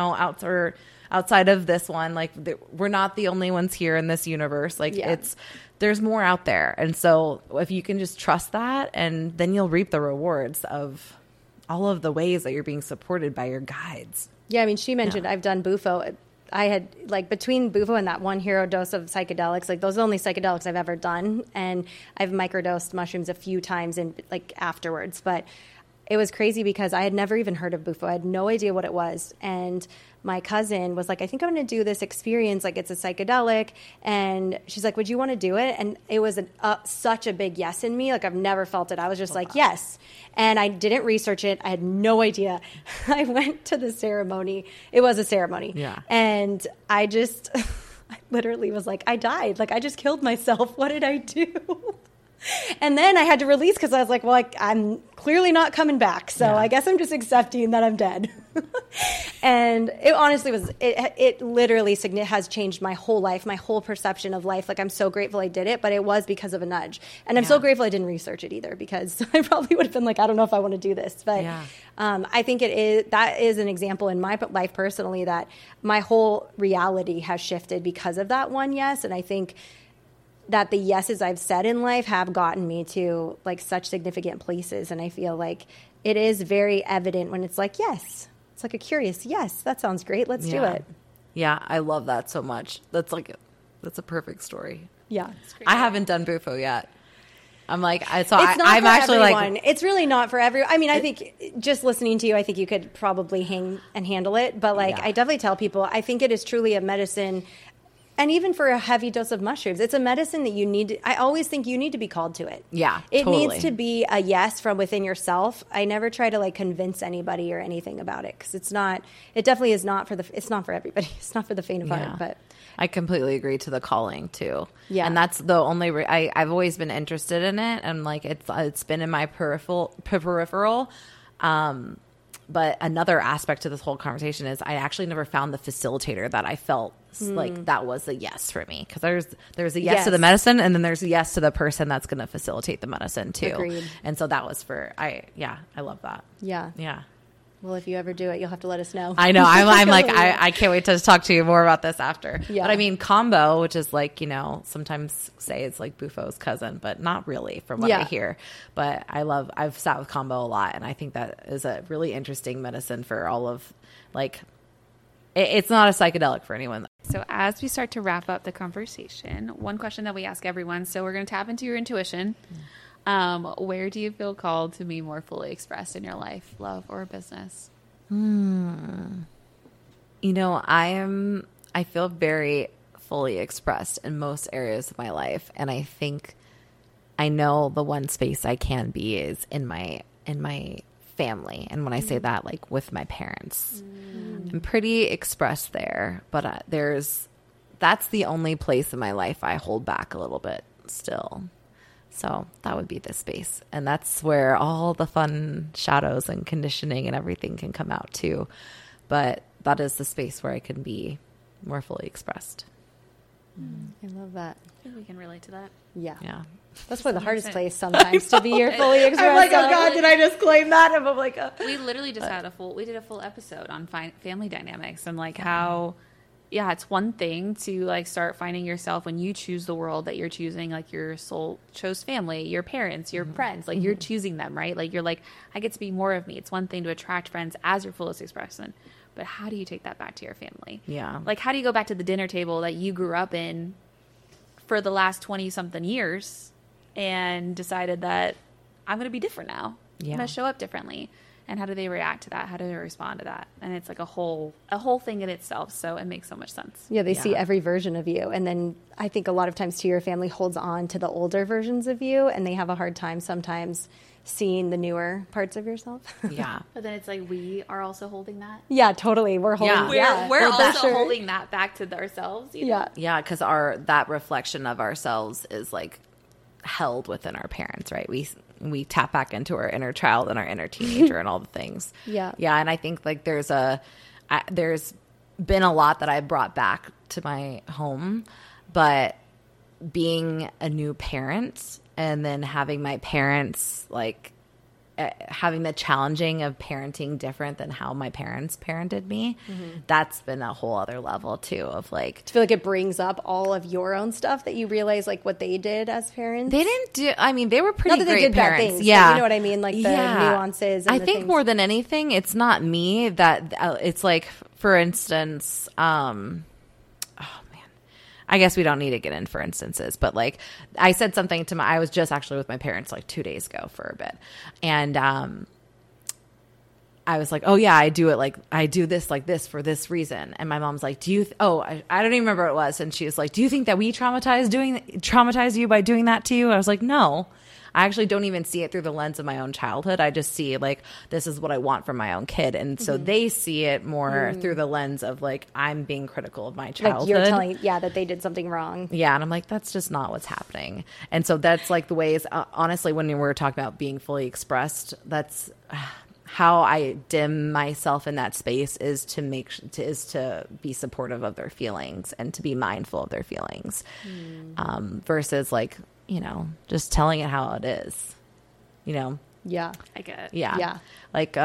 outside of this one. Like we're not the only ones here in this universe. Like there's more out there. And so if you can just trust that, and then you'll reap the rewards of all of the ways that you're being supported by your guides. Yeah. I mean, she mentioned I've done Bufo. I had, like, between Bufo and that one hero dose of psychedelics, like, those are the only psychedelics I've ever done. And I've microdosed mushrooms a few times afterwards. But it was crazy because I had never even heard of Bufo. I had no idea what it was. And my cousin was like, I think I'm going to do this experience. Like, it's a psychedelic. And she's like, would you want to do it? And it was such a big yes in me. Like, I've never felt it. I was just like, yes. And I didn't research it. I had no idea. I went to the ceremony. It was a ceremony. Yeah. And I literally was like, I died. Like, I just killed myself. What did I do? And then I had to release because I was like, well, I'm clearly not coming back. So I guess I'm just accepting that I'm dead. And it honestly was, it literally has changed my whole life, my whole perception of life. Like, I'm so grateful I did it, but it was because of a nudge. And I'm so grateful I didn't research it either, because I probably would have been like, I don't know if I want to do this. But I think that is an example in my life personally that my whole reality has shifted because of that one yes. And I think that the yeses I've said in life have gotten me to like such significant places. And I feel like it is very evident when it's like, yes, it's like a curious, yes, that sounds great. Let's do it. Yeah. I love that so much. That's a perfect story. Yeah. I haven't done Bufo yet. I'm like, I'm actually everyone. It's really not for everyone. I mean, I think just listening to you, I think you could probably hang and handle it. But like, I definitely tell people, I think it is truly a medicine. And even for a heavy dose of mushrooms, it's a medicine that you need. I always think you need to be called to it. Yeah, it needs to be a yes from within yourself. I never try to like convince anybody or anything about it, because it's not. It definitely is not for it's not for everybody. It's not for the faint of heart. But I completely agree to the calling too. Yeah, and that's the only. I've always been interested in it, and like it's been in my peripheral. But another aspect to this whole conversation is I actually never found the facilitator that I felt like that was a yes for me. Because there's a yes to the medicine, and then there's a yes to the person that's going to facilitate the medicine too. Agreed. And so that was I love that. Yeah. Yeah. Well, if you ever do it, you'll have to let us know. I know. I'm like, I can't wait to talk to you more about this after. Yeah. But I mean, Kambo, which is like, sometimes say it's like Bufo's cousin, but not really from what I hear. But I've sat with Kambo a lot, and I think that is a really interesting medicine for all of, like, it's not a psychedelic for anyone. So as we start to wrap up the conversation, one question that we ask everyone, so we're going to tap into your intuition. Where do you feel called to be more fully expressed in your life, love, or business? I feel very fully expressed in most areas of my life. And I think I know the one space I can be is in my family. And when I say that, like with my parents, I'm pretty expressed there, but that's the only place in my life I hold back a little bit still. So that would be this space. And that's where all the fun shadows and conditioning and everything can come out too. But that is the space where I can be more fully expressed. I love that. I think we can relate to that. Yeah. Yeah. That's probably the hardest place sometimes to be your fully expressed. I'm like, oh self. God, did I just claim that? And I'm like, We literally just we did a full episode on family dynamics and like how, yeah, it's one thing to like start finding yourself when you choose the world that you're choosing, like your soul chose family, your parents, your friends, like you're choosing them, right? Like you're like, I get to be more of me. It's one thing to attract friends as your fullest expression, but how do you take that back to your family? Yeah. Like how do you go back to the dinner table that you grew up in for the last 20 something years and decided that I'm going to be different now. Yeah. I'm going to show up differently. And how do they react to that? How do they respond to that? And it's like a whole thing in itself. So it makes so much sense. Yeah, they see every version of you. And then I think a lot of times too, your family holds on to the older versions of you and they have a hard time sometimes seeing the newer parts of yourself. yeah. But then it's like we are also holding that. Yeah, totally. We're holding We're for also sure. holding that back to ourselves. You know? Yeah. Yeah, because that reflection of ourselves is like held within our parents, right? We tap back into our inner child and our inner teenager and all the things. Yeah. Yeah, and I think like there's been a lot that I brought back to my home, but being a new parent and then having my parents like having the challenging of parenting different than how my parents parented me, that's been a whole other level too of like, I feel like it brings up all of your own stuff that you realize like what they did as parents. they didn't do, I mean, they were pretty Not that great they did bad parents. things, but Yeah. you know what I mean? Like the nuances. And I the think things. more than anything, it's not me that it's like, for instance, I guess we don't need to get in for instances, but like I said something to I was just actually with my parents like 2 days ago for a bit. And, I was like, oh yeah, I do this like this for this reason. And my mom's like, I don't even remember what it was. And she was like, do you think that we traumatize you by doing that to you? I was like, no, I actually don't even see it through the lens of my own childhood. I just see like, this is what I want from my own kid. And so they see it more through the lens of like, I'm being critical of my childhood. Like you're telling, that they did something wrong. Yeah. And I'm like, that's just not what's happening. And so that's like the ways, honestly, when we were talking about being fully expressed, that's how I dim myself in that space is to be supportive of their feelings and to be mindful of their feelings, versus like, just telling it how it is, Yeah. I get it. Yeah. Yeah. Like,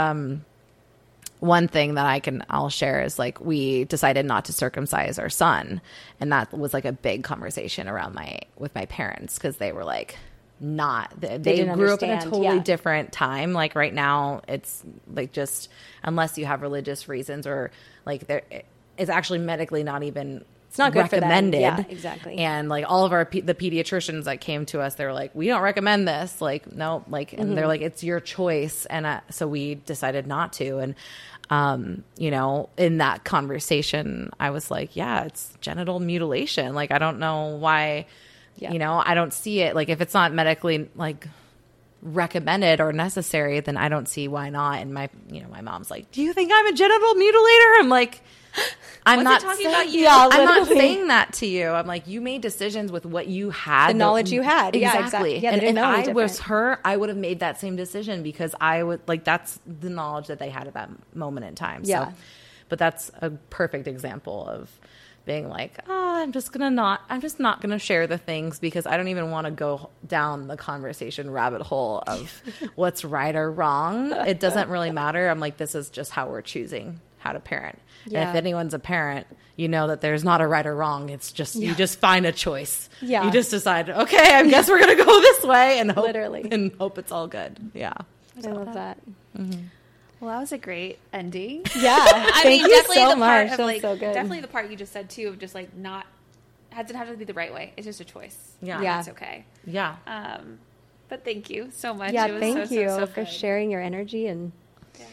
one thing that I'll share is like, we decided not to circumcise our son. And that was like a big conversation with my parents. Cause they were like, they grew up in a totally different time. Like right now it's like, just unless you have religious reasons or like it's actually medically not even, it's not good recommended. For them. Yeah, exactly. And like all of the pediatricians that came to us, they were like, we don't recommend this. Like, no, like, and they're like, it's your choice. And so we decided not to. And, in that conversation, I was like, yeah, it's genital mutilation. Like, I don't know why, I don't see it. Like if it's not medically like recommended or necessary, then I don't see why not. And my mom's like, do you think I'm a genital mutilator? I'm like, I'm not talking saying, about you. Yeah, I'm not literally. saying that to you. I'm like, you made decisions with what you had, The knowledge you had. Yeah, exactly. exactly. Yeah, they and didn't if know any I was different. her, I would have made that same decision because I would like that's the knowledge that they had at that moment in time. Yeah. So, but that's a perfect example of being like, I'm just not gonna share the things because I don't even want to go down the conversation rabbit hole of what's right or wrong. It doesn't really matter. I'm like, this is just how we're choosing how to parent. Yeah. And if anyone's a parent, you know that there's not a right or wrong. It's just you just find a choice. Yeah. You just decide, okay, I guess we're gonna go this way and hope it's all good. Yeah. I love that. Well, that was a great ending. Yeah. I Thank mean, you definitely so the much. part of That was like, so good. definitely the part you just said too of just like not doesn't have to be the right way. It's just a choice. Yeah. Yeah. It's okay. Yeah. But thank you so much. Yeah, It was thank you so for good. sharing your energy and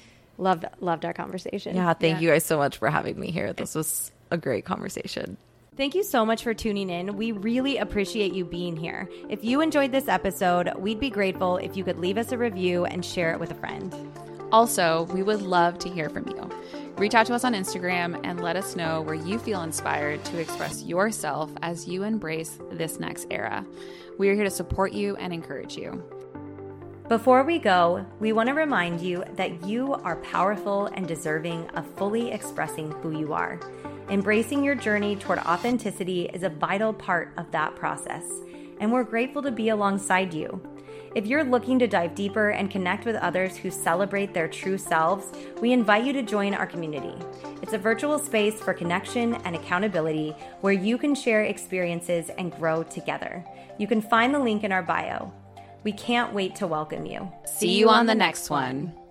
loved our conversation. Yeah. Thank Yeah. you guys so much for having me here. This was a great conversation. Thank you so much for tuning in. We really appreciate you being here. If you enjoyed this episode, we'd be grateful if you could leave us a review and share it with a friend. Also, we would love to hear from you. Reach out to us on Instagram and let us know where you feel inspired to express yourself as you embrace this next era. We are here to support you and encourage you. Before we go, we want to remind you that you are powerful and deserving of fully expressing who you are. Embracing your journey toward authenticity is a vital part of that process, and we're grateful to be alongside you. If you're looking to dive deeper and connect with others who celebrate their true selves, we invite you to join our community. It's a virtual space for connection and accountability where you can share experiences and grow together. You can find the link in our bio. We can't wait to welcome you. See you on the next one.